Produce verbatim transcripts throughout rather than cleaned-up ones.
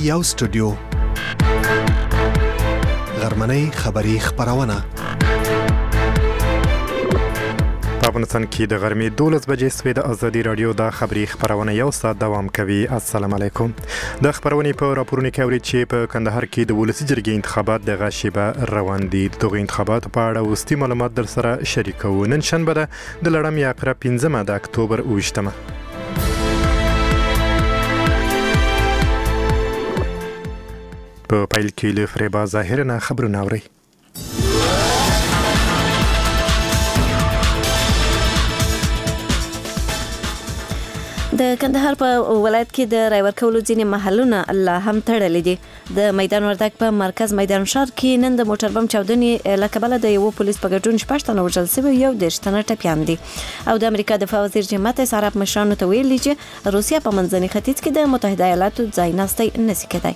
یو سټوډیو غرمنۍ خبری خبرونه په افغانستان کې د غرمې دولس بجې سوي د ازادي رادیو د خبری خبرونه یو ساعت دوام کوي. السلام علیکم. د خبرونې په راپورونو کې اوري چې په کندهار کې د ولسی جرګې انتخابات د غشيبه روان دي. دغه انتخابات په اړه وستي معلومات در سره شریکو. نن شنبه ده د لړم یاقره پنځمه د اکتوبر اوویشتمه. په پایل کې له فریبا ظاهرنه خبرونه اوري. د کندهار په ولایت کې د رای ورکولو ځینې محلونه لا هم تړلي دي. د میدان وردګ په مرکز میدان ښار کې نن د موټر بم چاودنې له کبله د یو پولیس په ګډون شپږ تنه وژل شوي، یو دېرش تنه ټپیان دي. او د امریکا دفاع وزیر جیم ماتیس عرب مشرانو ته ویلي چې روسیه په منځني ختیځ کې د متحده ایالاتو ځایناستۍ نشي کېدای.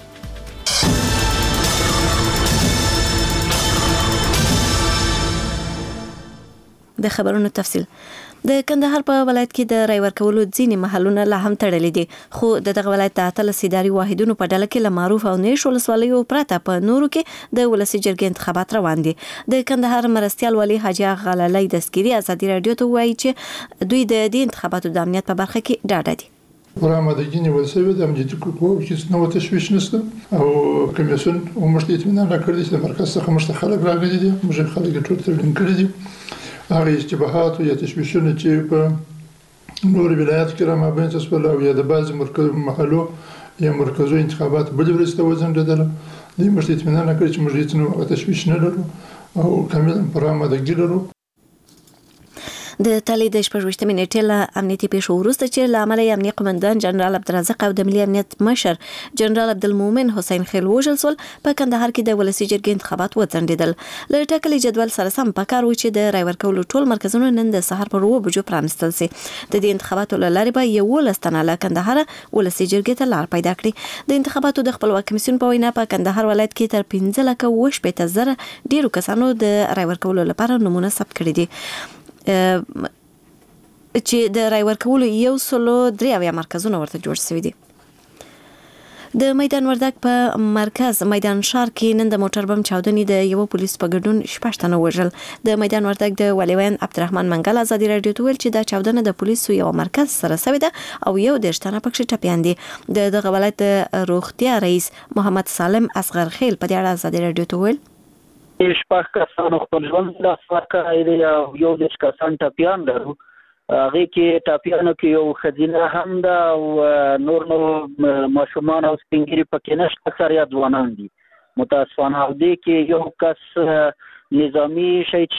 د خبرونو تفصیل. د کندهار په ولایت کې د رای ورکولو ځینې محلونه لا هم تړلي دي، خو د دغه ولایت د اتلس اداري واحدونو په ډله کې له معروف او نیش ولسوالیو پرته په نورو کې د ولسي جرګې انتخابات روان دي. د کندهار مرستیال والي حاجي غلالي دسګيري ازادي رادیو ته وایي چې دوی د دې انتخاباتو د امنیت په برخه کې ډاډه دي. برآمدگی نیول شوی د امنیتي کوکو هیڅ نوع تشویش نشته او کمیسیون موږ ته اطمینان راکړی چې د مرکز څخه موږ خلک راغلي دي، موږ خلک ټول ترلین کړی دي. هغه اشتباهات یا تشویشونه چې په نور ولایت کې را مابین تسول او یا د بعض مرکز محلو یا مرکزو انتخابات بل ورسته وزندل دي، موږ ته اطمینان راکړی چې موږ هیڅ نوع تشویش نه لرو او کاملا برآمدگی لرو. د تالي د شپږویشتمې نیټې له امنیتي پیښو وروسته چې له امله یې امنیه قومندان جنرال عبدالرزاق او د ملي امنیت مشر جنرال عبدالمومن حسین خیل وژل شول، په کندهار کې د ولسي جرګې انتخابات وځنډېدل. له ټاکلي جدول سره سم پکار و چې د رای ورکولو ټول مرکزونه نن د سهار پر اووه بجو پرانیستل شي. د دې انتخاباتو له لارې به یولس تنه له کندهار ولسي جرګې ته لار پیدا کړي. د انتخاباتو د خپلواک کمیسیون په وینا په کندهار ولایت کې تر پنځه لکه اووه شپېته زره ډیرو کسانو د رای ورکولو لپاره نمونه ثبت کړي دي، چې د رای ورکولو یو سلو درې اویا مرکزونه ورته جوړ شوي دي. د میدان وردګ په مرکز میدان ښار کې نن د موټر بم چاودنې د یو پولیس په ګډون شپږ تنه وژل. د میدان وردګ د ولیوین عبدالرحمن منګل ازادي رادیو ته ویل چې دا چاودنه د پولیسو یو مرکز سره شوې ده او یو دېرش تنه پکې ټپیان دي. د دغه ولایت د روغتیا رئیس محمد سالم اصغر خیل په دې اړه ازادي رادیو ته ویل شپږ کسانو خپل ژوند له ورکړی دی او یو دېرش کسان ټپیان لرو. هغه کې ټاپیانو کې یو خزینه هم ده او نور نور ماشومان او سپینګری پکې نشته، اکثریت ځوانان دي. متاسفانه دې کې یو کس نظامی شهید.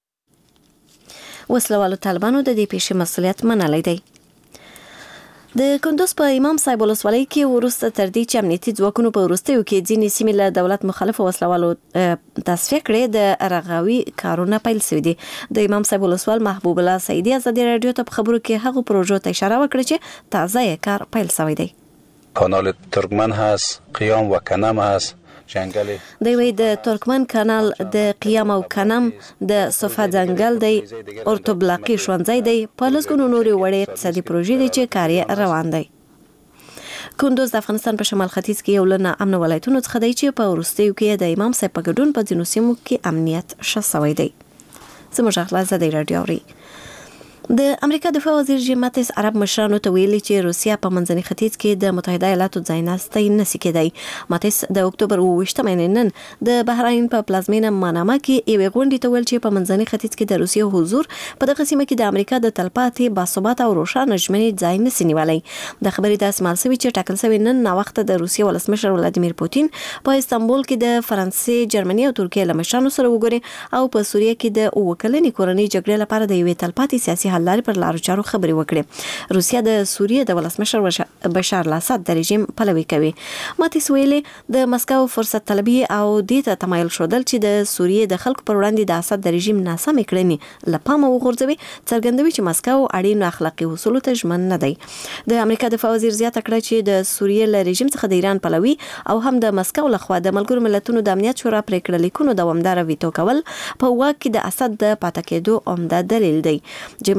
وسلوالو طالبانو د دې پیښې مسؤلیت منلی دی. د کندوز په امام صاحب ولسوالۍ کې وروسته تر دې چې امنیتي ځواکونو په وروستیو کې ځینې سیمې له دولت مخالفو وسلوالو تصفیه کړې، د رغاوي کارونه پیل شوي دي. د امام صاحب ولسوال محبوب الله سعیدي ازادي رادیو ته په خبرو کې هغو پروژو ته اشاره وکړه چې تازه یې کار پیل شوی دی. کانال ترکمن هست، قیام و کنم هست، جنگل دی وی د ترکمن کانال د قیام او کنم د صفه ځنګل دی، اورتوبلاقي ښوونځی دی، په لسګونو نورې وړې اقتصادي پروژې دي چې کار یې روان دی. کندوز د افغانستان په شمال ختیځ کې یو له ناامنه ولایتونو څخه دی چې په وروستیو کې د امام صاحب په ګډون په ځینو سیمو کې امنیت ښه شوی دی. زموږ اخلاص ازادي رادیو اوري. د امریکا دفاع وزیر جیم ماتیس عرب مشرانو ته ویلي چې روسیه په منځني ختیځ کې د متحده ایالاتو ځایناستۍ نشي کېدای. ماتیس د اکتوبر اوویشتمه نن د بحرین په پلازمینه ماناما کې یوې غونډې ته ویل چې په منځني ختیځ کې د روسیې حضور په دغه سیمه کې د امریکا د تلپاتې باثباته او روښانه ژمنې ځای نشي نیولی. د خبرې داسې مال شوي چې ټاکل شوی نن ناوخته د روسیې ولسمشر ولادیمیر پوتین په استانبول کې د فرانسې، جرمني او ترکیې له مشرانو سره وګوري او په سوریه کې د اووه کلنې کورنۍ جګړې لپاره د یوې تلپاتې سیاسي حل لارې پر لارو چارو خبرې وکړي. روسیه د سوریې د ولسمشر بشار الاسد د رژیم پلوي کوي. ماتیس ویلي د مسکو فرصت طلبي او دې ته تمایل شودل چې د سوریې د خلکو پر وړاندې د اسد د رژیم ناسمې کړنې له پامه وغورځوي، څرګندوي چې مسکو اړینو اخلاقي اصولو ته ژمن نه دی. د امریکا دفاع وزیر زیاته کړه چې د سوریې له رژیم څخه د ایران پلوي او هم د مسکو لخوا د ملګرو ملتونو د امنیت شورا پریکړه لیکونو دوامداره ویتو کول په واک کې د اسد د پاتې کېدو عمده دلیل دی. جیم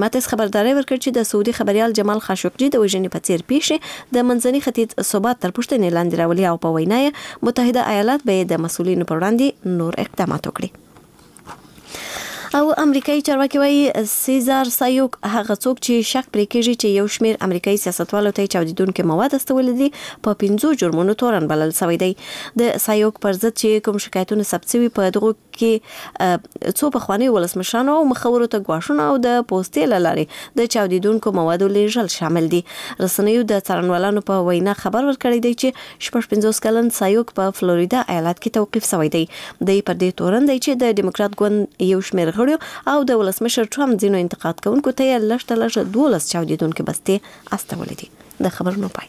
ماتس خبرداري ورکړ چې د سعودي خبريال جمال خاشقجي د وژنې په څیر پیښې د منځني ختیځ ثبات تر پوښتنې لاندې راولي او په وینا یې متحده ایالات به د مسؤلینو پر وړاندې نور اقدامات وکړي. او امریکایي چارواکي وايي سیزار سایوک هغه څوک چې شک پرې کېږي چې یو شمېر امریکایي سیاستوالو ته چاودیدونکي مواد استولي دي په پنځو جرمونو تورن بلل شوی دی. د سایوک پر ضد چې کوم شکایتونه ثبت شوي په دغه کې څو پخواني ولسمشرانو او مخورو ته ګواښونه او د پوسټې له لارې د چاودیدونکو موادو لیږل شامل دي. رسنیو د څارنوالانو په وینا خبر ورکړی دی چې شپږ پنځوس کلن سایوک په فلوریدا ایالت کې توقیف شوی دی. دی پر دې تورن دی چې د ډیموکرات ګوند یو شمېر او د ولسمشر ټرمپ ځینو انتقاد کوونکو ته یې لږ تر لږه دولس چاودیدونکي بستې استولې دي. د خبرونو پای.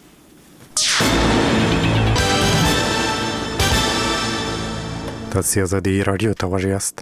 تاسو آزادي رادیو ته غوږ یاست.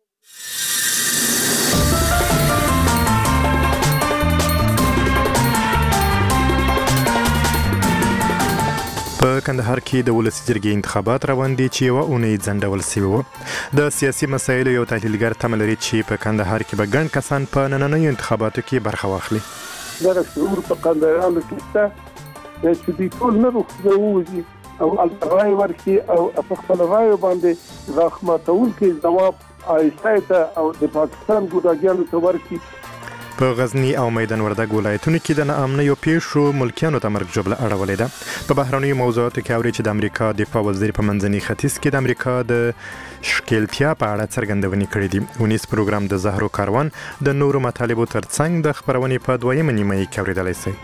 په کندهار کې د ولسي جرګې انتخابات روان دي چې یوه اونۍ ځنډول شوي وو. د سیاسي مسایلو یو تحلیلګر تمه لري چې په کندهار کې به ګڼ کسان په نننیو انتخاباتو کې برخه واخلي. دغه شعور په کندهاريانو کې شته چې دوی ټول نه ووځي او هلته رایې ورکړي او په خپل رایو باندې راخماتونکي ځواب آیسته ته او د پاکستان ګوډاګیانو ته ورکړي. په غزنی او میدان وردګ ولایتونو کې د ناامنیو پیښو ملکیانو ته مرګ ژوبله اړولې ده. په بهرنیو موضوعاتو کې اوري چې د امریکا دفاع وزیر په منځني ختیځ کې د امریکا د ښکیلتیا په اړه څرګندونې کړې دي. ونیس پروګرام د زهرو کاروان د نورو مطالبو ترڅنګ د خبرونې په دویمه نیمه کې اورېدلی شئ.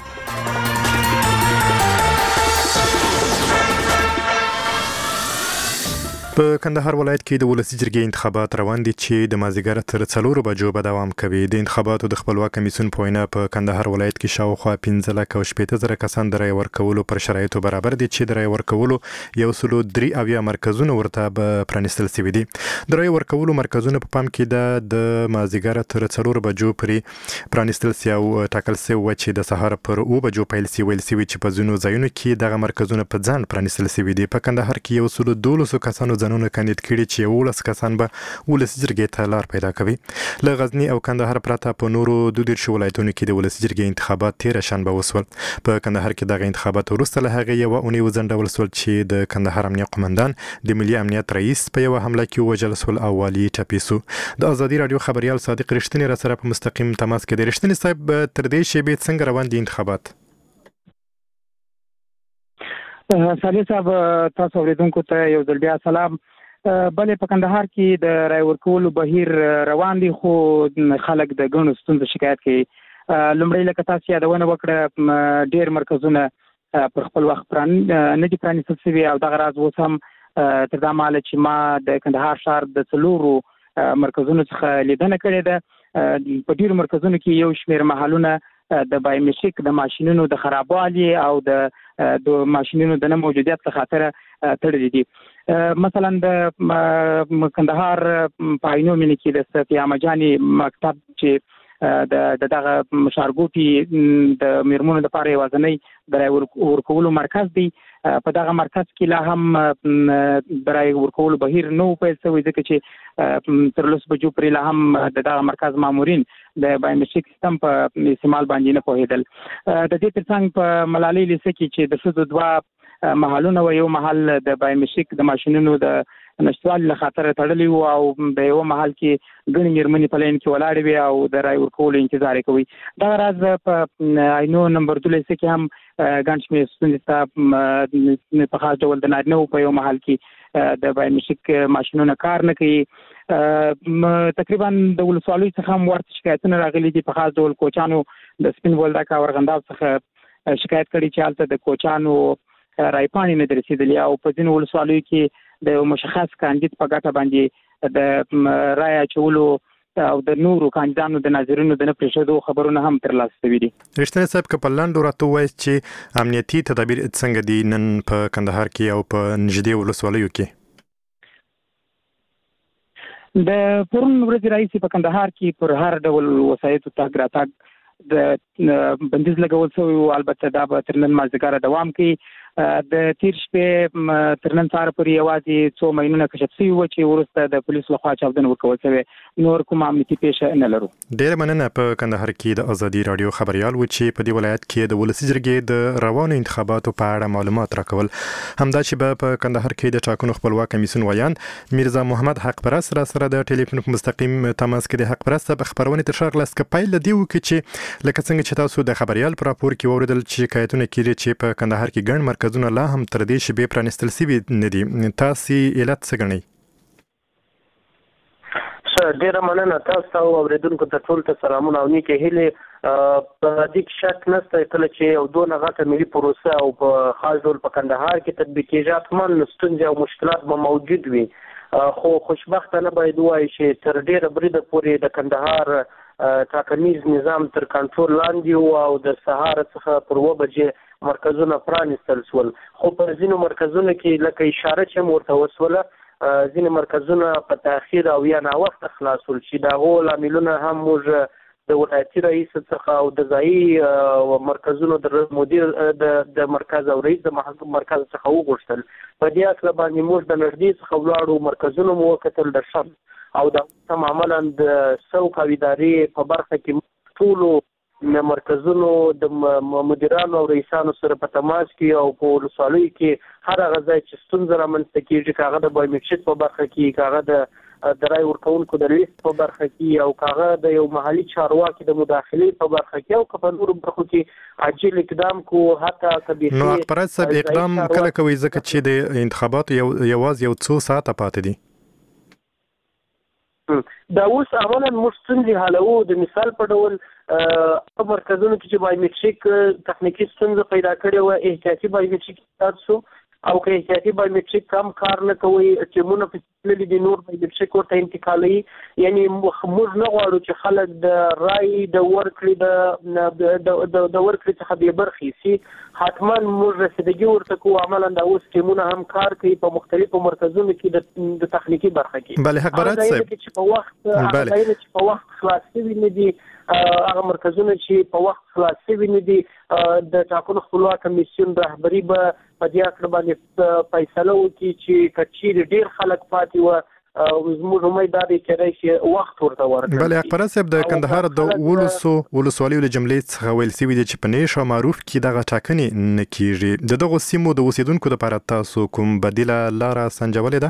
په کندهار ولایت کې د ولسي جرګې انتخابات روان دي چې د مازدیګر تر څلورو بجو به دوام کوي. د انتخاباتو د خپلواک کمیسیون په وینا په کندهار ولایت کې شاوخوا پنځه لکه او شپېته زره کسان د رایې ورکولو پر شرایطو برابر دي چې د رایې ورکولو یو سلو درې اویا مرکزونه ورته به پرانیستل شوي دي. د رایې ورکولو مرکزونه په پام کې ده د مازدیګر تر څلورو بجو پورې پرانیستل شوي او ټاکل شوي وه چې د سهار پر اوه بجو پیل شي. ویل شوي چې په ځینو ځایونو کې دغه مرکزونه په ځان پرانیستل شوي دي. په کندهار کې یو سلو دولسو کسانو ځانونه کاندید کړي چې یولس کسان به ولسي جرګې ته لار پیدا کوي. له غزني او کندهار پرته په نورو دوه دېرشو ولایتونو کې د ولسي جرګې انتخابات تېره شنبه وسول. په کندهار کې دغه انتخابات وروسته له هغې یوه اونۍ وځنډول شول چې د کندهار امنیه قمندان د ملي امنیت رئیس په یوه حمله کې ووژل شول او والي ټپي شو. د ازادي راډیو خبریال صادق رښتینی را سره په مستقیم تماس کې دی. رښتینی صاحب تر دې شیبې څنګه روان دي انتخابات؟ صالح صاحب تاسو اوریدونکو ته یو ځل بیا سلام. بلې په کندهار کې د رای ورکولو بهیر روان دي خو خلک د ګڼو ستونزو شکایت کوي. لومړی لکه تاسو یادونه وکړه ډېر مرکزونه پر خپل وخت نه دي پرانیستل شوي او دغه راز اوس هم تر دا مهاله چې ما د کندهار ښار د څلورو مرکزونو څخه لیدنه کړې ده. په ډېرو مرکزونو کې یو شمېر محلونه د بایومټریک د ماشینونو د خرابوالي او د د ماشینونو د نه موجودیت له خاطره تړلي دي. مثلا د کندهار په عینو مینه کې د صفیه مجاني مکتب چې د دغه مشارګوټي د میرمنو لپاره یوازینی د رای ورکولو مرکز دی. په دغه مرکز کې لا هم د رای ورکولو بهیر نه و پیل شوی ځکه چې تر لس بجو پورې لا هم د دغه مرکز مامورین د بایومټریک سیستم په استعمال باندې نه پوهېدل. د دې ترڅنګ په ملالۍ لیسه کې چې د ښځو دوه محلونه و، یو محل د بایومټریک د ماشینونو د نشټوالي له خاطره تړلی و او د یو محل کې ګڼې میرمنې په لاین کې ولاړې وې او د رای ورکولو انتظار یې کوي. دغه راز په عینو نمبر دوه لیسه کې هم ګڼ شمېر ستونزې شته. په خاص ډول د نارینه‌وو په یو محل کې د بایومټریک ماشینونه کار نه کوي. تقریبا د ولسوالیو څخه هم ورته شکایتونه راغلي دي. په خاص ډول کوچانو د سپین بولدک او ارغنداب څخه شکایت کړي چې هلته د کوچانو رایپاڼې نه دي رسېدلي او په ځینو ولسوالیو کې د یو مشخص کاندید په ګټه باندې د رای اچولو او د نورو کاندیدانو د ناظرینو د نه پرېښودو خبرونه هم ترلاسه شوي دي. رښتینی صاحب که په لنډو راته ووایاست چې امنیتي تدابیر څنګه دي نن په کندهار کې او په نږدې ولسوالیو کې؟ د پرون ورځې راهیسې په کندهار کې پر هر ډول وسایطو تګ راتګ د بندیز لګول شوی و. البته دا به تر نن مازدیګره دوام کوي. د تیر شپې تر نن سهار پورې یوازې څو ماینونه کشف شوي وو چې وروسته د پولیسو لخوا چاودنه ورکول شوې، نور کوم امنیتي پیښه نه لرو. ډېره مننه. په کندهار کې د ازادي راډیو خبريال و چې په دې ولایت کې د ولسي جرګې د روانو انتخاباتو په اړه معلومات راکول. همدا چې په کندهار کې د ټاکنو خپلواک کمیسیون ویان میرزا محمد حق پرست را سره د ټلیفون په مستقیم تماس کې د حق پرست په خبرونه تر شغله سکپایل دی و چې لکه څنګه چې تاسو د خبريال پر راپور کې اوریدل چې شکایتونه کړي چې په کندهار کې ګڼ مرکزونه لا هم تر دې شبي پرانستل سوي نه دي، تاسو علت څه ګڼئ؟ ډیره مننه تاسو او اوریدونکو ته ټول ته سلامونه او نیکه هیله. په دې شک نشته کله چې یو دوه غټه ملي پروسه او په خاص ډول په کندهار کې تطبیق کیږي اتمن ستونزې او مشکلات به موجود وي، خو خوشبختانه باید وایي چې تر ډیره بریده پورې د کندهار ټاکنیز نظام تر کنټرول لاندې او د سهار څخه پر اوه بجې مرکزونه پرانستل شول، خو په ځینو مرکزونو کې لکه اشاره چې ورته وسوله ځینې مرکزونه په تاخیر او یا ناوخته خلاصول چې د هغو لاملونه هم موږ د ولایتي رئیس څخه او د ځایي مرکزونو د مدیر د مرکز او رئیس د مرکز څخه وغوښتل. په دې اصل باندې موږ د نږدې څخه ولاړو مرکزونو مو وکتل د شب او د تم عملا د سوق او ادارې په برخه کې ټولو مرکزونو د مدیرانو او رئیسانو سره په تماس کې او په ولسوالیو کې هر هغه ځای چې ستونزه رامنځته کېږي، کاغه د بایومټریک په برخه کې، کاغه د د رای ورکونکو د لیست په برخه کې او کاغه د یو محلي چارواکي د مداخلې په برخه کې او په نورو برخو کې عاجل اقدام کو حتی کبیره. نو خبرات صاحب اقدام کله کوي ځکه چې د انتخاباتو یو یواز یو څو ساعته پاتې دي؟ دا اوس اولا موږ ستونزې حلوو. د مثال په ډول په مرکزونو کې چې بایومټریک تخنیکي ستونزه پیدا کړې وه، احتیاطي بایومټریک ایجاد شو او که احتیاطي بایومټریک کم کار نه کوي ټیمونه پسې تللي دي نور بایومټریک ورته انتقالوي. یعنی موږ نه غواړو چې خلک د رای د ورکړې د د ورکړې څخه بې برخې سي، حتما موږ رسیدګي ورته کوو. عملا دا اوس ټیمونه هم کار کوي په مختلفو مرکزونو کې د تخنیکي برخه کې. بله حکبرات صاحب چې په وخت هغه چې په وخت خلاص شوي نه دي، هغه مرکزونه چې په وخت خلاص شوي نه دي، د ټاکنو خپلواک کمیسیون رهبري به په دې اړه باندې فیصله وکړي چې که چیرې ډېر خلک پاتې وه زموږ امید دا دی کېدای شي وخت ورته ورکړي. بله اکبر صاحب د کندهار د ولسو ولسوالیو له جملې څخه ویل شوي دي چې په نیش او معروف کې دغه ټاکنې نه کېږي. د دغو سیمو د اوسېدونکو دپاره تاسو کوم بدیله لاره سنجولې ده؟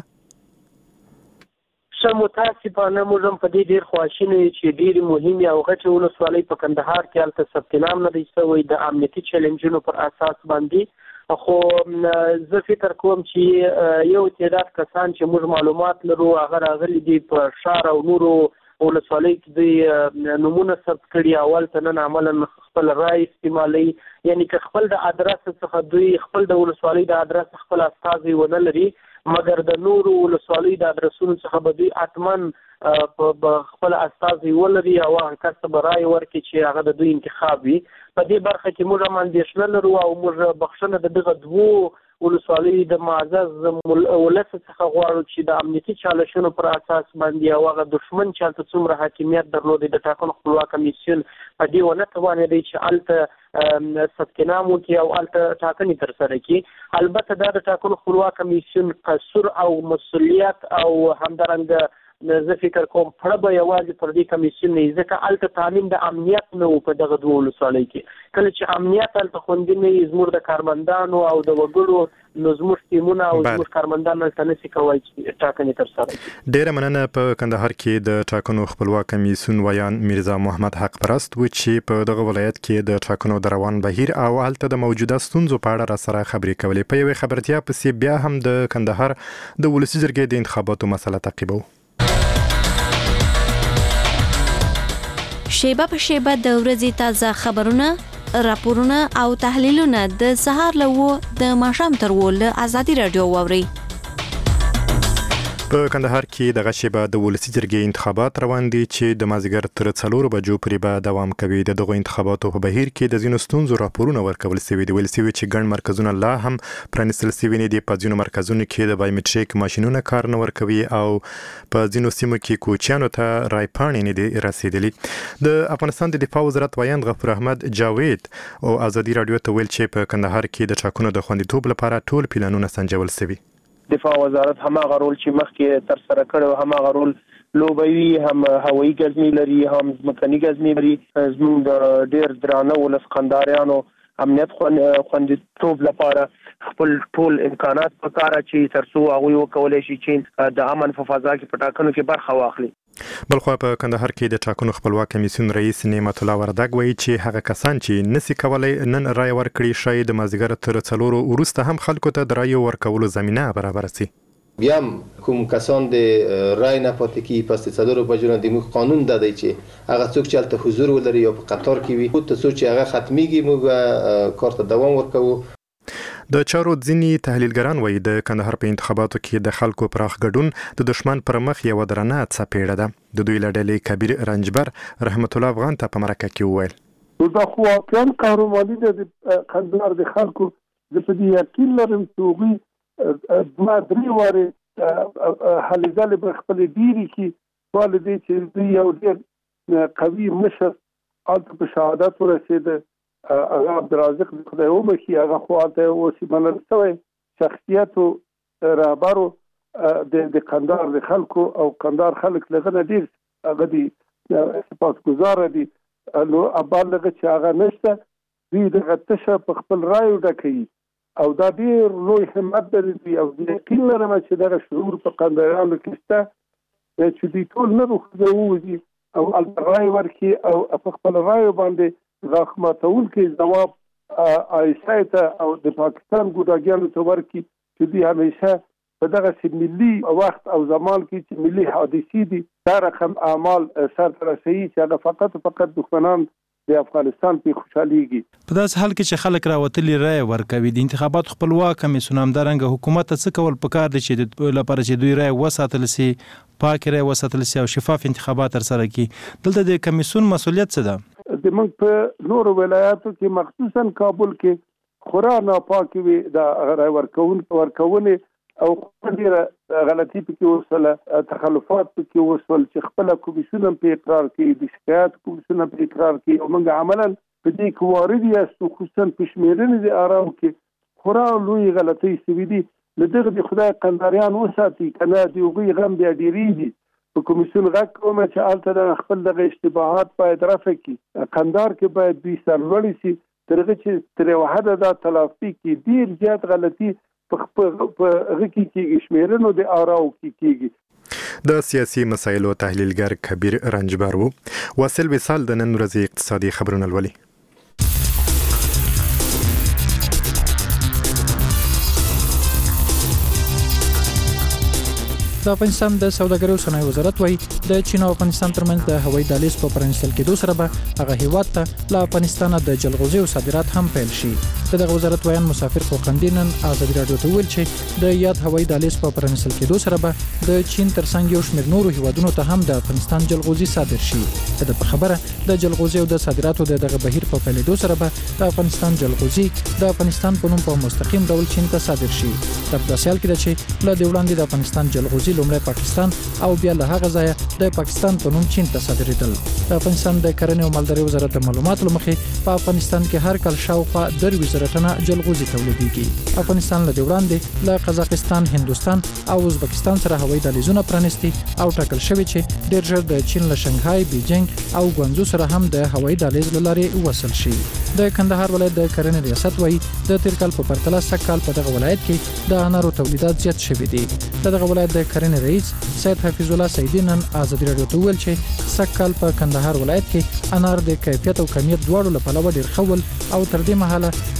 ښه متاسفانه موږ هم په دې ډېر خواشینی چې ډېرې مهمې او غټې ولسوالۍ په کندهار کې هلته ثبت نام نه دی شوی د امنیتي چیلنجونو پر اساس باندې. خو زه فکر کوم چې یو تعداد کسان چې موږ معلومات لرو هغه راغلي دي په ښار او نورو ولسوالیو کې دوی نومونه ثبت کړي، اول ته نن عملا خپل رای استعمالوي. یعنی که خپل د ادرس څخه دوی خپل د ولسوالۍ د ادرس خپل استازی ونه لري، مګر د نورو ولسوالیو د ادرسونو څخه به دوی اتمن په خپل استازی ولري او هغه کس ته به رای ورکړي چې هغه د دوی انتخاب وي. په دې برخه کې موږ هم اندېښنه لرو او موږ بخښنه د دغه دوو ولسوالیو د معزز ولس څخه غواړو چې د امنیتي چالشونو پر اساس باندې او هغه دښمن چې هلته څومره حاکمیت درلودی د ټاکنو خپلواک کمیسیون په دې ونه توانېدی چې هلته ثبت نام وکړي او هلته ټاکنې ترسره کړي. البته دا د ټاکنو خپلواک کمیسیون قصور او مسؤلیت او همدارنګه زه فکر کوم پړه به یوازې پر دې کمیسیون نه وي، ځکه هلته تامین د امنیت نه و په دغه دوو ولسوالیو کې. کله چې امنیت هلته خوندي نه وي زموږ د کارمندانو او د وګړو نو زموږ ټیمونه او زموږ کارمندان هلته نشي کولی چې ټاکنې ترسره کړي. ډېره مننه. په کندهار کې د ټاکنو خپلواک کمیسیون ویان میرزا محمد حق پرست و چې په دغه ولایت کې د ټاکنو د روان بهیر او هلته د موجوده ستونزو په اړه راسره خبرې کولې. په یوې خبرتیا پسې بیا هم د کندهار د ولسي جرګې د انتخاباتو مسله تعقیبو. شیبه په شیبه د ورځې تازه خبرونه، راپورونه او تحلیلونه د سهار له اوه د ماښام تر اوه له ازادي راډیو واورئ. په کندهار کې د غشبه د ولسی جرګې انتخابات روان دي چې د مازیګر تر څلور بجو پورې به دوام کوي. د دغه انتخاباتو په بهیر کې د ځینو ستونزو راپورونه ورکول شوي دي. ویل شوي چې ګڼ مرکزونه لا هم پرانیستل شوي نه دي. په ځینو مرکزونو کې د بایومټریک ماشینونه کار نه ورکوي او په ځینو سیمو کې کوچیانو ته رایپاڼې نه دي رسیدلي. د افغانستان د دفاع وزارت وایند غفور احمد جاوید او ازادي رادیو ته ویل چې په کندهار کې د ټاکنو د خوندیتوب لپاره ټول پلانونه سنجول شوي. دفاع وزارت هماغه رول چې مخکې تر سره کړو هماغه رول لوبوي، هم هوایي ګزمې لري، هم ځمکني ګزمې لري. زموږ د ډېر درانه ولس قنداریانو امنیت خوندیتوب لپاره خپل ټول امکانات په کار اچوي تر څو هغوی وکولی شي چې د امن په فضا کې په ټاکنو کې برخه واخلي. بلخوا په کندهار کې د ټاکنو خپلواک کمیسیون رئیس نعمت الله وردګ وایي چې هغه کسان چې نسی کولای نن رای ورکړي شاید د مازیګر تر څلورو وروسته هم خلکو ته د رای ورکولو زمینه برابر شي. بیا کوم کسان د رای نه پاتې کی پس د څلورو بجو نه د قانون دادی چې هغه څوک چې الته حضور ولري یا په قطار کې وي ته څوک چې هغه ختميږي موږ کار ته دوام ورکوو. د چارو ځینی تحلیلګران وایي د کندهار په انتخاباتو کې د خلکو پراخ ګډون د دشمن پر مخ یو درنه څپېړه ده. د دوی لړلې کبیر رنجبر رحمت الله افغان ته په مرکه کې وویل دا خو واقعا قهرماني ده د کندهار د خلکو. د په دې یقین لرم چې هغوی دوه درې وارې هلې ځلې به خپلې ډېرې کړي سوال دی چې دوی یو ډېر قوي مشر هلته په شهادت ورسېده. هغه عبدالرازق د خدای وبخي هغه خو هلته اوس منل شوی شخصیت و رهبر د کندهار د خلکو او کندهار خلک له هغه نه ډېر هغه دي سپاسګزاره دي. نو ابالغه چې هغه نشته دوی دغه تشه په خپل رایو ډکوي او دا ډېر لوی همت لري او یقین لرم چې دغه شعور په کندهاریانو کې شته چې دوی ټول نه ووځي او هلته رای ورکړي او په خپل رایو باندې غاښ ماتول کې ځواب عایشه ته او د پاکستان ګوډاګیانو ته ورکړي چې دوی همیشه په دغه ملي وخت او زمان کې چې ملي حادثې دي دا رقم اعمال سرته رسوي چې هغه فقط فقط دښمنان د افغانستان په خوشحاليږي. په داس حال کې چې خلک راوتلي رای ورکوي د انتخابات خپلواک کمیسیون همدارنګه حکومت څه کول پکار دي چې لپاره چې دوی رای وساتل سي پاک رای وساتل سي او شفاف انتخابات تر سره کی. دلته د کمیسیون مسولیت څه ده؟ د موږ په نورو ولایاتو کې مخصوصا کابل کې خورا ناپاک وي د رای ورکون ورکونې او ډېره غلطي پکې وسوله تخلفات پکې وسول چې خپل کمیسیون په اقرار کې د شکایت کمیسیون په اقرار کې او موږ عملاً په دې کې وارد یاستو خصوصا پښمنرنې د آرام کې خورا لوی غلطي سوي دي. لدغه د خدای قنداریان وساتي کنه دی وګي غم بیا ډېریږي په کمیسیون غږ کوم چې الته خپل د اشتباهات باید رفع کړي. قندهار کې باید دوی سرلوړي شي ترغه چې تر یو حده دا تلافي کې ډېر زیات غلطي په هغه کې کېږي شمېرنو د آراو کې کېږي. د سیاسي مسایلو تحلیلګر کبیر رنجبر وو. واصل وصال د نن ورځې اقتصادي خبرونه لولي. د افغانستان د سوداګرۍ او صنایع وزارت وايي د چین او افغانستان ترمنځ د هوایي دهلیز په پرانیستل کېدو سره به هغه هیواد ته له افغانستان د جلغوزیو صادرات هم پیل شي. د وزارت وایان مسافر خوقندی نن ازادي رادیو ته ویل چې د یاد هوایي دهلیز په پرانیستل کېدو سره به د چین ترڅنګ یو شمېر نورو هیوادونو ته هم د افغانستان جلغوزي صادر شي. د په خبره د جلغوزي او د صادراتو د دغه بهیر په پیلېدو سره به د افغانستان جلغوزي د افغانستان په نوم په مستقیم ډول چین ته صادر شي. تر داسې حال کې ده چې له دې وړاندې د افغانستان جلغوزي لومړی پاکستان او بیا له هغه ځایه د پاکستان په نوم چین ته صادرېدل. د افغانستان د کرنې او مالدارۍ وزارت د معلوماتو له مخې په افغانستان کې هر کال شاوخوا درویشت زره ټنه جلغوزي تولیدېږي. افغانستان له دې وړاندې له قزاقستان، هندوستان او ازبکستان سره هوایي دهلیزونه پرانیستي او ټاکل شوي چې ډېر ژر د چین له شنګهای، بیجینګ او ګوانزو سره هم د هوایي دهلیز له لارې وصل شي. د کندهار ولایت د کرنې ریاست وايي د تیر کال په پرتله سږ کال په دغه ولایت کې د انارو تولیدات زیات شوي دي. د دغه ولایت د کرنې رئیس سید حفیظ الله سیدی نن ازادي رادیو ته ویل چې سږ کال په کندهار ولایت کې انار د کیفیت او کمیت دواړو له پلوه ډېر ښه ول او تر دې مهاله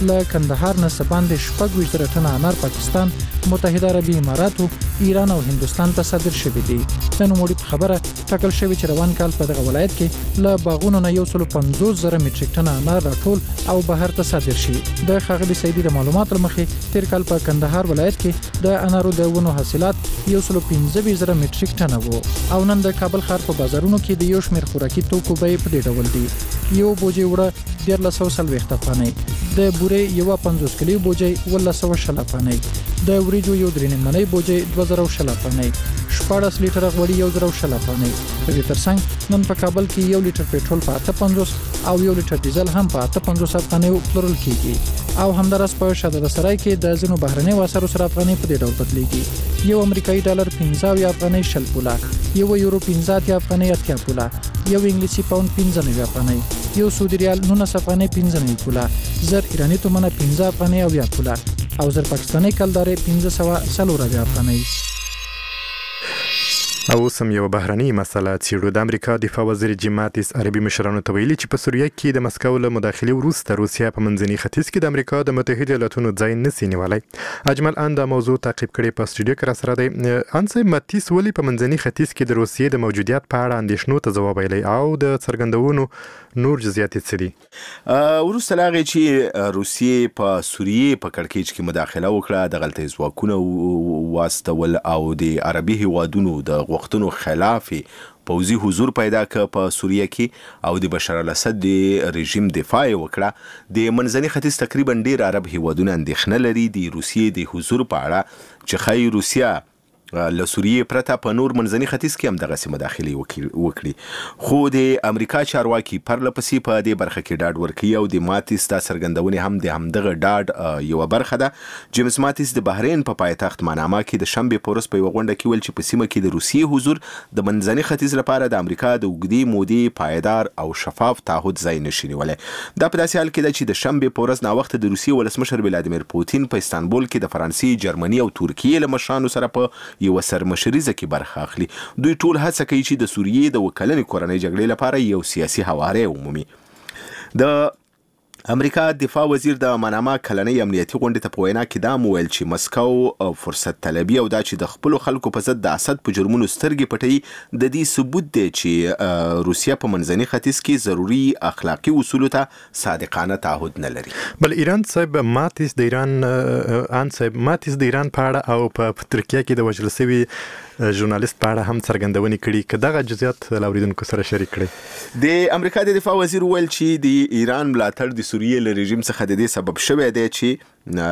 له کندهار نه سباندې شپږ ویشت زره ټنه انار پاکستان، متحده عربي اماراتو، ایران او هندستان ته صادر شوي دي. د نوموړي خبره ټاکل شوې چې روان کال په دغه ولایت کې له باغونو نه یو سل پنځوس زره میټریک ټنه انار راټول او بهر ته صادر شي. د ښاغلي سیدي د معلوماتو مخې تیر کال په کندهار ولایت کې د انارو د ونو حاصلات یو سل پنځه ویشت زره میټریک ټنه وو. او نن د کابل ښار په بازارونو کې د یو شمېر خوراکي توکو بیې په دې ډول دي: یو بوجۍ وړه دیارلس سوه څلوېښت افغانۍ، د بورې یوه پنځوس کیلو بوجۍ اوولس سوه شل افغانۍ، د وریجو یو درې نیمه منۍ بوجۍ دوه زره شل افغانۍ، شپاړس لیټره غوړي یو زره شل افغانۍ. په دې ترڅنګ نن په کابل کې یو لیټر پېټرول په اته پنځوس او یو لیټر ډیزل هم په اته پنځوس افغانۍ پلورل کیږي. او همدارس په شهزاده سرای کې د ځینو بهرنیو اسعارو سره افغانۍ په دې ډول بدلیږي: یو امریکایي ډالر پنځه اویا افغانۍ شل پوله، یو یورو پنځه اتیا افغانۍ اتیا پوله، یو انګلیسي پاوند پنځه نوي افغانۍ، یو سعودي ریال نولس افغانۍ پنځه نوي پوله، زر ایراني تومنه پنځه افغانۍ اویا پوله او زر پاکستاني کلدارې پنځه سوه څلور اویا افغانۍ. او سم یو بهرنۍ مسله څیړو. د امریکا دفاع وزیر جیم ماتیس عربي مشرانو ته ویلي چې په سوریه کې د مسکو له مداخلې وروسته روسیا په منځني ختیځ کې د امریکا د متحده ایالاتونو ځای نشي نیولی. اجمل ان دا موضوع تعقیب کړي په استودیو کې راسره دی. انسي ماتیس ولي په منځني ختیځ کې د روسیې د موجودیت په اړه اندېښنو ته ځواب ویلی او د څرګندونو نور جزئیات څه دي؟ وروسته له هغې چې روسیې په سوریې په کړکېچ کې مداخله وکړه، د غلطۍ ځواکونه واستول او د عربي هیوادونو د غوښتنو خلاف پوځي حضور پیدا ک په سوریه کې او د بشار الاسد د رژیم دفاع وکړه. د منځني ختیځ تقریبا ډیر عرب هیوادونه اندېښنه لري د روسیې د حضور په اړه چې ښایي روسیه له سوریې پرته په نور منځني ختیځ کې هم دغسې مداخلې وکړي. خو د امریکا چارواکي پرله پسې په دې برخه کې ډاډ ورکوي او د ماتیس دا څرګندونې هم د همدغه ډاډ یوه برخه ده. جیمز ماتیس د بحرین په پایتخت ماناما کې د شنبې په ورځ په یوه غونډه کې ویل چې په سیمه کې د روسیې حضور د منځني ختیځ لپاره د امریکا د اوږدې مودې پایدار او شفاف تعهد ځای نشي نیولی. دا په داسې حال کې ده چې د شنبې په ورځ ناوخته د روسیې ولسمشر ولادیمیر پوتین په استانبول کې د فرانسې، جرمني او ترکیې له مشرانو سره په یو سرمشریزه کې برخه اخلي. دوی ټول هڅه کوي چې د سوریې د وکلنې کورنۍ جګړې لپاره یو سیاسي هواری ومومي. د امریکا دفاع وزیر د ماناما کلنۍ امنیتي غونډې ته په وینا کې دا وویل چې مسکو فرصت طلبي او دا چې د خپلو خلکو په ضد د اسد په جرمونو سترګې پټوي د دې ثبوت دی چې روسیه په منځني ختیځ کې ضروري اخلاقي اصولو ته صادقانه تعهد نه لري. بل ایران صاحب ماتیس د ایران ان صاحب ماتیس د ایران په اړه او په ترکیه کې د وژل شوي ژورنالیست په اړه هم څرګندونې کړي که دغه جزئیات له اوریدونکو سره شریک کړي. د امریکا د دفاع وزیر ویل چې د ایران ملاتړ د سوریې له رژیم څخه د دې سبب شوی دی چې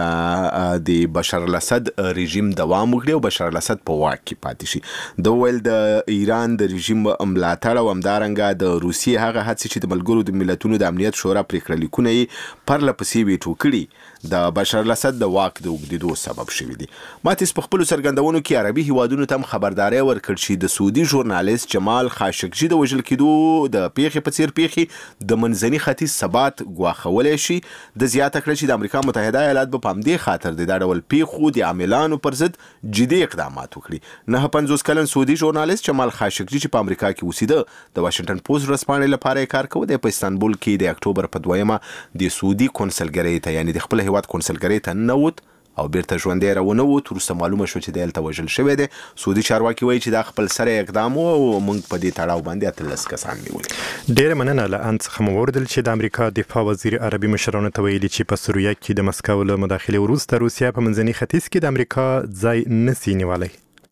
د بشار الاسد رژیم دوام وکړي او بشار الاسد په واک کې پاتې شي. د ویل د ایران د رژیم ملاتړ او همدارنګه د روسیې هغه هڅې چې د ملګرو د ملتونو د امنیت شورا پریکړه لیکونه یې پرله پسې ویټو کړي د بشار الاسد د واک د اوږدېدو سبب شوي دي. ماتیس په خپلو څرګندونو کې عربي هیوادونو ته هم خبرداری ورکړ چې د سعودي ژورنالیست جمال خاشقجي د وژل کېدو د پیښې په څیر پیښې د منځني ختیځ ثبات ګواښولی شي. د زیاته کړه چې د امریکا متحده ایالات به په همدې خاطر د دا ډول پیښو د عاملانو پر ضد جدي اقدامات وکړي. نهه پنځوس کلن سعودي ژورنالیست جمال خاشقجي چې په امریکا کې اوسېده د واشنګټن پوسټ ورځپاڼې لپاره یې کار کوه دی په استانبول کې د اکتوبر په دویمه د سعودي کونسلګرۍ ته یعنې د خپل هیواد کونسلګرۍ ته ننوت او بیرته ژوندی راونه ووت. وروسته معلومه شوه چې دی هلته وژل شوی دی. سعودي چارواکي وایي چې دا خپل سره اقدام و او موږ په دې تړاو باندې اتلس کسان نیولي. ډېره مننه. له ان څخه مو واورېدل چې د امریکا دفاع وزیر عربي مشرانو ته ویلي چې په سوریه کې د مسکو له مداخلې وروسته روسیه په منځني ختیځ کې د امریکا ځای نشي نیولی.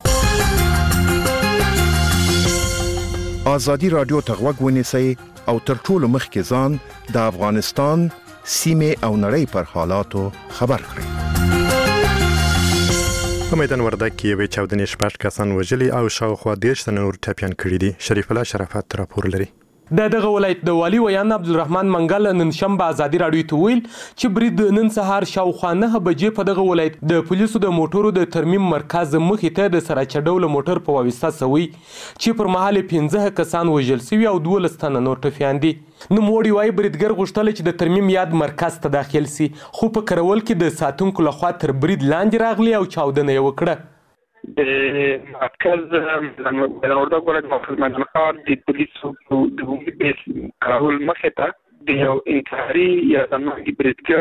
ازادي راډیو ته غوږ ونیسئ او تر ټولو مخکې ځان د افغانستان سیمې او نړۍ پر حالاتو خبر کړئ. په میدان وردګ کې یوې چاودنې شپږ کسان وژلي او شاوخوا دېرش تنه نور ټپیان کړي دي. شریف الله شرافت راپور لري. د دغه ولایت د والي ویان عبدالرحمن منګل نن شنبه ازادي راډیو ته ویل چې برید نن سهار شاوخوا نه بجې په دغه ولایت د پولیسو د موټرو د ترمیم مرکز مخې ته د سراچه ډوله موټر په واسطه سوی چې پر مهال پنځه کسان وژل شوي او دولس تنه نور ټپیان دي. نوموړي وایي بریدګر غوښتل چې د ترمیم یاد مرکز ته داخل سي خو په کرول کې د ساتونکو لخوا تر برید لاندې راغلي او چاودنه یې وکړه. د مرکز د وردګ ولایت مرکز میدان ښار د پولیسو د عمومي بیس کارول مخې ته د یو انتحاري یا دماغي بریدګر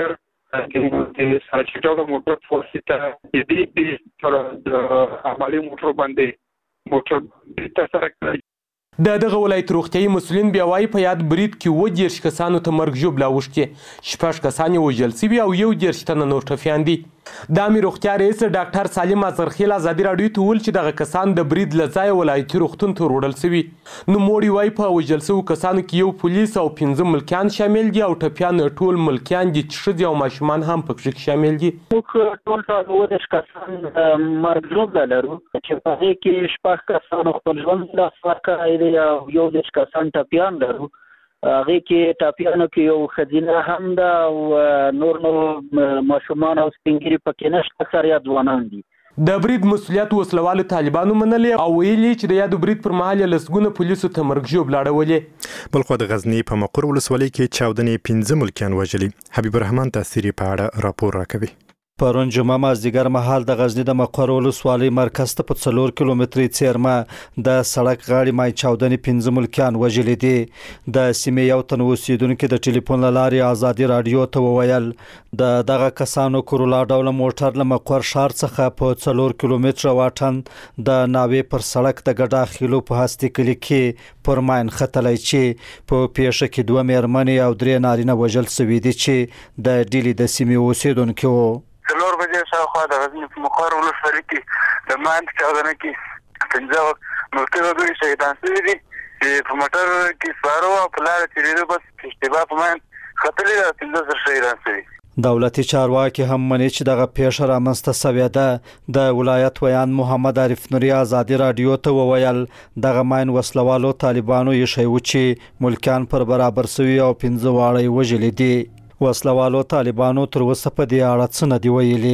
د سرچټو موټر فورسیته د دې پر د عملي موټر باندې موټر د سره کړی د دغه ولایت روغتیايي مسؤلین بیا وایي په یاد برید کې اووه دېرش کسانو ته مرګ ژوبله اوښتې، شپږ کسان یې وژل سوي او یو دېرش تنه نور ټپیان دي. د عامې روغتیا رئیس ډاکټر سالم اظهرخیل ازادي راډیو ته وویل چې دغه کسان د برید له ځایه ولایتي روغتون ته وروړل سوي. نوموړي وایي په وژل سوو کسانو کې یو پولیس او پنځه ملکیان شامل دي او ټپیان ټول ملکیان دي چې ښځې او ماشومان هم پکې شامل دي. موږ ټول ټول اووه دېرش کسان مرګ ژوبله لرو چې په هغې کې شپږ کسانو خپل ژوند له لاسه ورکړی دی او یو دېرش کسان ټپیان لرو. هغې کې ټپیانو کې یو ښځینه هم ده او نور نو ماشومان او سپین ږیري پکې نشته، اکثر یا ځوانان دي. د برید مسؤلیت وسلوالو طالبانو منلې او ویلي چې د یادو برید پر مهال یې لسګونه پولیسو ته مرګ ژوبله اړولې. بلخوا د غزني په مقر ولسوالۍ کې چاودنې پنځه ملکیان وژلي. حبیب الرحمن تاثیري په اړه راپور راکوي. پرون جمعه مازدیګر مهال د غزنی د مقر ولسوالۍ مرکز ته په څلور کیلومتري څیرمه د سړک غاړې مای چاودنې پنځه ملکیان وژلي دي. د سیمې یو تن اوسیدونکي د ټلیفون له لارې ازادي راډیو ته وویل د دغه کسانو کرولا ډوله موټر له مقر ښار څخه په څلور کیلومتره واټن د ناوې پر سړک د ګډا خیلو په هستي کلي کې پر ماین ختلی چې په پیښه کې دوه میرمنې او درې نارینه وژل سوي دي چې د ډیلي د سیمې اوسیدونکي وو. څلور بجې شاوخوا د غزني په مقر ولسوالۍ کې د ماین چاودنه کې پنځه موټر وګړي شهیدان شوي دي چې په موټر کې سپاره وو او په لاره تېرېدو بس اشتباه په ماین ختلې ده او پنځه زره شهیدان شوي. دولتي چارواکي هم مني چې دغه پیښه رامنځته سوې ده. د ولایت ویان محمد عارف نوري ازادي راډیو ته وویل دغه ماین وسلوالو طالبانو ایښی و چې ملکیان پر برابر سوي او پنځه واړه یې وژلي دي. وسلوالو طالبانو تر اوسه په دې اړه څه نه دي ویلي.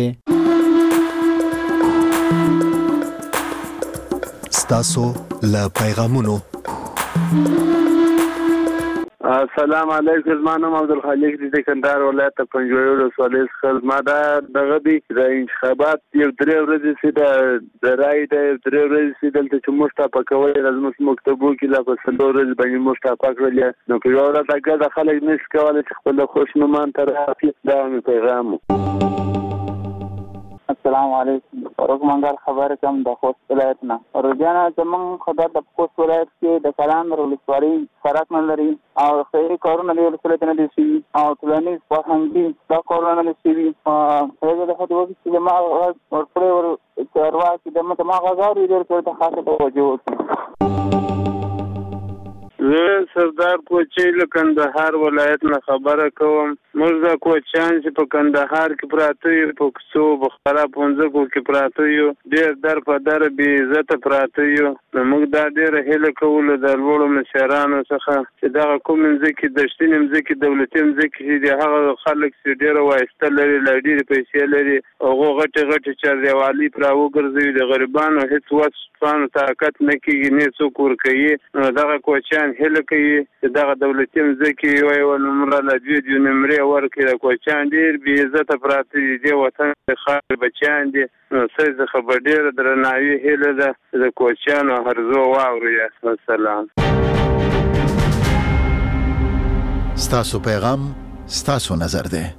ستاسو له پیغامونو. السلام علیکم، زما نوم عبدالخالق دی د کندهار ولایت د پنجوایي ولسوالۍ څخه. زما دا دغه دی د انتخابات یو درې ورځې چې د د رایې د یو درې ورځې چې دلته چې موږ ټاپه کولې ده زموږ مکتبو کې لا په څلور ورځې باندې موږ ټاپه کړلې، نو په یوه ورځ ګډه خلک نشي کولی چې خپل خوشنومان ته راغلي. دا مې پیغام و. السلام علیکم. فاروق منګل خبر کوم د خوست ولایت نه. روزانه زمونږ خبر د خوست ولایت کې د کلان ولسوالۍ سړک نه لري او خیري کارونه د ولسوالۍ ته نه دي شوي او ټولنیز فرهنګي دا کارونه نه دي شوي. هغې د خطي وکړي چې زما ورپورې ور چارواکي د زما غږ اوري ډېر پرې ته خاصه توجه وکړي. زه سردار کوچی له کندهار ولایت نه خبره کوم. موږ د کوچیان چې په کندهار کې پراته یو په کوڅو بخارا پونځکو کې پراته یو ډېر در په در بې عزته پراته یو. نو موږ دا ډېره هیله کوو د لوړو مشرانو څخه چې دغه کوم مځکې دشتینې مځکې دولتي مځکې چې د هغه خلک چې ډېره وایسته لري لا ډېرې پیسې لري هغو غټې غټې چاردیوالي پرې راوګرځوي د غریبانو هېڅ وس شپانو طاقت نه کېږي نه څوک ورکوي. نو دغه کوچیان هیله کوي چې دغه دولتي مځکې یوه یوه نمره له دوې دوې نمرې ورکړي. د کوچیان ډېر بې عزته پراته دي، دې وطن د خاورې بچیان دي. نو ستاسو څخه به ډېره درناوي هیله ده چې د کوچیانو هرزو واورئ. السلام. ستاسو پیغام ستاسو نظر دی.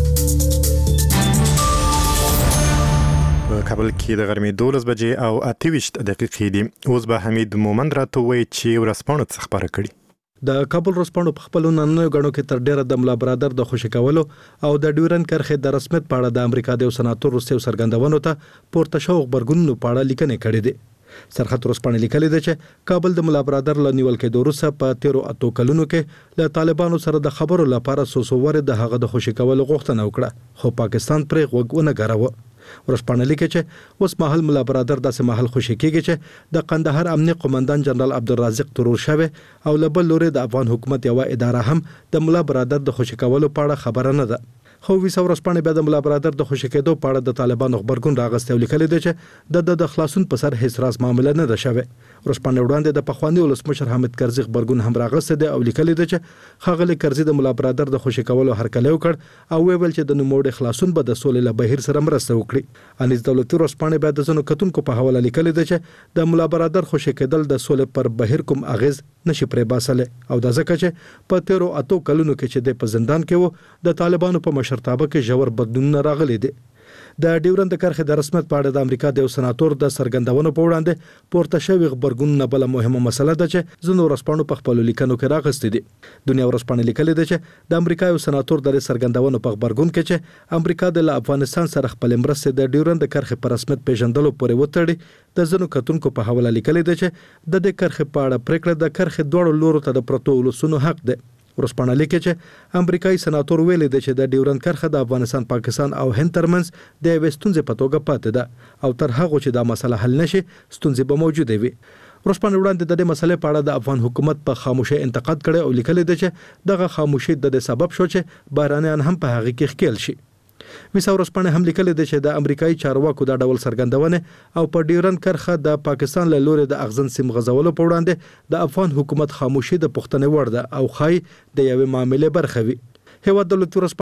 په کابل کې د غرمې دولس بجې او اته ویشت دقیقې دي. اوس به حمید مومند راته ووایي چې ورځپاڼو څه خپاره کړي. د کابل ورځپاڼو په خپلو نننیو ګڼو کې تر ډیره د ملا برادر د خوشي کولو او د ډیورن کرښې د رسمیت په اړه د امریکا د یو سناتور وروستیو څرګندونو ته پورته شوو غبرګونونو په اړه لیکنې کړې دي. سرحد ورځپاڼې لیکلي ده چې کابل د ملا برادر له نیول کېدو وروسته په تیرو اتو کلونو کې له طالبانو سره د خبرو لپاره سوسوور د هغه د خوشي کولو غوښتنه وکړه، خو پاکستان پرې غوږ ونه ګراوه. ورځپاڼه لیکي چې اوس مهال ملا برادر داسې مهال خوشي کېږي چې د قندهار امنیه قومندان جنرال عبدالرازق ترور شوی او له بل لوري د افغان حکومت یوه اداره هم د ملا برادر د خوشي کولو په اړه خبره نه ده. خو ویسا ورځپاڼې بیا د ملا برادر د خوشي کېدو په اړه د طالبانو غبرګون راغستی او لیکلی دی چې د د خلاصون په سر هیڅ راز معامله نه ده شوې. ورځپاڼې وړاندې د پخواني ولسمشر حامد کرزي غبرګون هم راغستی دی او لیکلی دی چې ښاغلي کرزي د ملا برادر د خوشي کولو هرکلی وکړ او ویل چې د نوموړي خلاصون به د سولې له بهیر سره مرسته وکړي. انیس دولتي ورځپاڼې بیا د ځینو کتونکو په حواله لیکلی دی چې د ملا برادر خوشي کېدل د سولې پر بهیر کوم اغیز نشي پرې باسلی او دا ځکه چې په تیرو اتو کلونو کې چې د په زندان کې و د طالبانو په مشرتابه کې ژور بدلونونه راغلي دي. د ډیورند کرښې د رسمیت په اړه د امریکا د یو سناتور د څرګندونو په وړاندې پورته شوی غبرګونونه بل مهمه مسله ده چې ځینو ورځپاڼو په خپلو لیکنو کې راغستې دي. دنیا ورځپاڼه لیکلې ده چې د امریکا یو سناتور د څرګندونو په غبرګون کې چې امریکا د افغانستان سره خپل مرستې د ډیورند کرښې په رسمیت پیژندلو پورې وتړي. د ځینو کتونکو په حواله لیکلې ده چې د دې کرښې په اړه پریکړه د کرښې دوړو لورو ته د پروتو ولسونو حق ده. ورسپانه لیکي چې امریکایي سناتور ویلي دی چې د ډیورند کرښه د افغانستان، پاکستان او هند ترمنځ د یوې ستونزې په توګه پاتې ده او تر هغه چې دا مسله حل نشي ستونزې به موجوده وي. ورسپانه وړاندې د دې مسلې په اړه د افغان حکومت په خاموشي انتقاد کړي او لیکلي دی چې دغه خاموشي د دې سبب شو چې بهرانيان هم په هغه کې ښکیل شي. میسا ورسپانه هم لیکلي دی چې د امریکایي چارواکو د ډول څرګندونه او په ډیورند کرښه د پاکستان له لوري د اغزن سیم غزولو په وړاندې د افغان حکومت خاموشي د پښتنې وړ ده او خای د یوې معاملې برخه وي. هیواد دولت